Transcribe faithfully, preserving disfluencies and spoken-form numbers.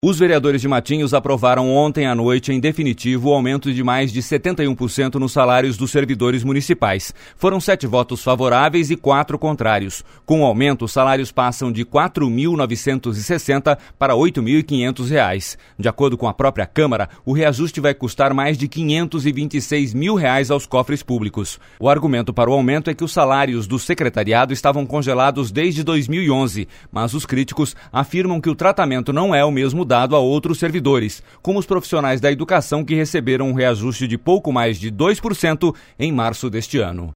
Os vereadores de Matinhos aprovaram ontem à noite, em definitivo, o aumento de mais de setenta e um por cento nos salários dos servidores municipais. Foram sete votos favoráveis e quatro contrários. Com o aumento, os salários passam de quatro mil novecentos e sessenta para oito mil e quinhentos reais. De acordo com a própria Câmara, o reajuste vai custar mais de quinhentos e vinte e seis mil reais aos cofres públicos. O argumento para o aumento é que os salários do secretariado estavam congelados desde dois mil e onze, mas os críticos afirmam que o tratamento não é o mesmo dado a outros servidores, como os profissionais da educação que receberam um reajuste de pouco mais de dois por cento em março deste ano.